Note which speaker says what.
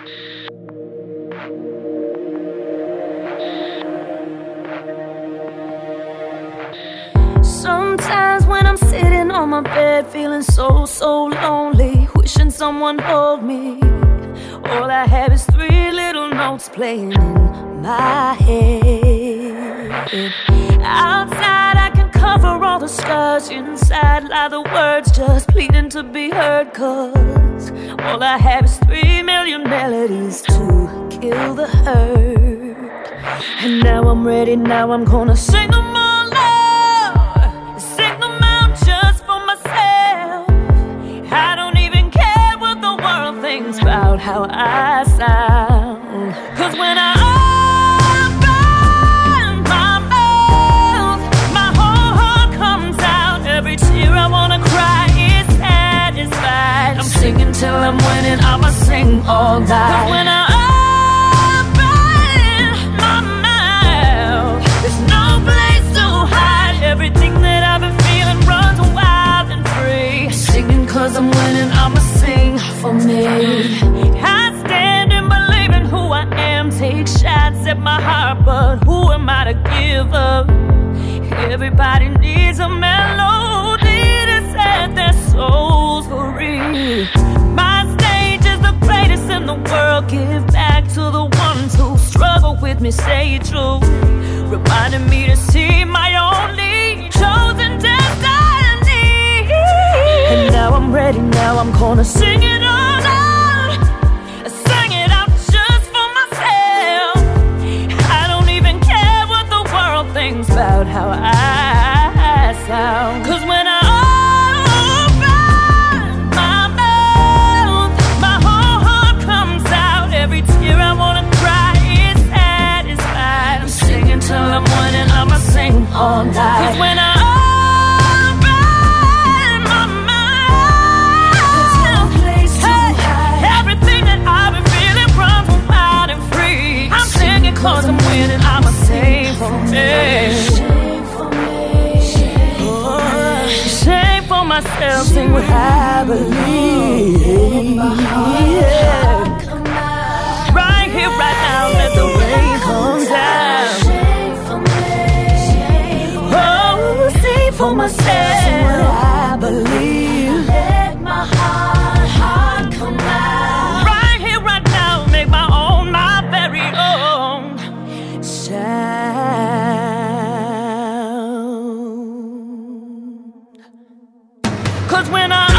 Speaker 1: Sometimes when I'm sitting on my bed, feeling so lonely, wishing someone hold me, all I have is three little notes playing in my head. Outside I can cover all the scars, inside lie the words just pleading to be heard. 'Cause all I have is 3 million melodies to kill the hurt. And now I'm ready, now I'm gonna sing them all out, sing them out just for myself. I don't even care what the world thinks about how I sound. 'Cause when I open my mouth, my whole heart comes out. Every tear I wanna cry is satisfied. I'm singing till I'm winning, I'ma sing all night. 'Cause when I open my mouth, there's no place to hide. Everything that I've been feeling runs wild and free. Singing 'cause I'm winning, I'ma sing for me. I stand and believe in who I am. Take shots at my heart, but who am I to give up? Everybody needs a melody to set their souls free. My stage is the greatest in the world. Give back to the ones who struggle with me, stay true. Reminding me to see my only chosen destiny. And now I'm ready, now I'm gonna sing it all out, sing it out just for myself. I don't even care what the world thinks about how I sound. 'Cause when I open my mouth, my whole heart comes out. Every tear I wanna cry is satisfied. I'm singing till I'm winning, I'ma sing all night. 'Cause when I open my mouth, there's no place to hide. Everything that I've been feeling runs wild and free. I'm singing 'cause I'm winning, I'ma sing for me. Sing for myself, sing what I believe. Yeah. Right here, right now, let the rain come down. Oh, sing for myself, sing what I believe. Let my heart come out. Right here, right now, make my own, my very own sound. 'Cause when I